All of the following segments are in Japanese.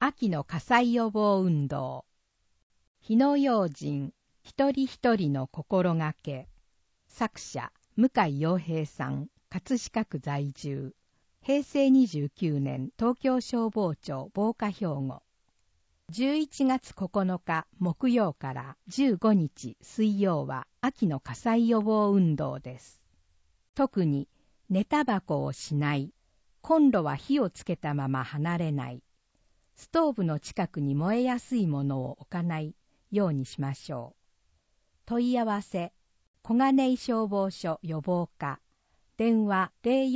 秋の火災予防運動。火の用心、一人一人の心がけ。作者、向井洋平さん、葛飾区在住。平成29年、東京消防庁防火標語。11月9日木曜から15日水曜は秋の火災予防運動です。特に、寝タバコをしない。コンロは火をつけたまま離れない。ストーブの近くに燃えやすいものを置かないようにしましょう。問い合わせ、小金井消防署予防課、電話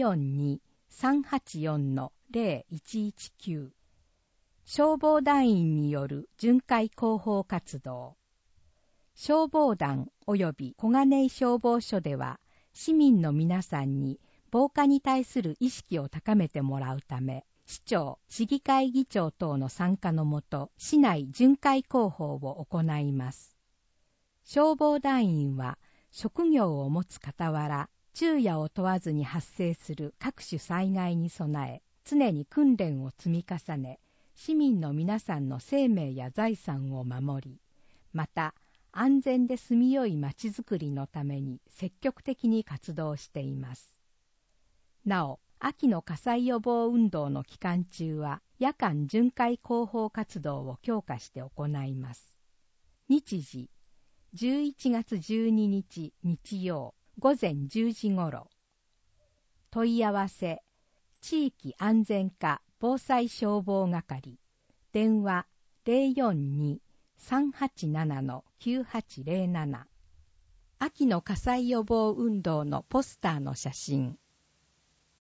042-384-0119。消防団員による巡回広報活動。消防団及び小金井消防署では、市民の皆さんに防火に対する意識を高めてもらうため、市長、市議会議長等の参加のもと、市内巡回広報を行います。消防団員は、職業を持つ傍ら、昼夜を問わずに発生する各種災害に備え、常に訓練を積み重ね、市民の皆さんの生命や財産を守り、また、安全で住みよいまちづくりのために積極的に活動しています。なお、秋の火災予防運動の期間中は夜間巡回広報活動を強化して行います。日時、11月12日日曜午前10時頃。問い合わせ、地域安全課防災消防係、電話 042-387-9807。秋の火災予防運動のポスターの写真。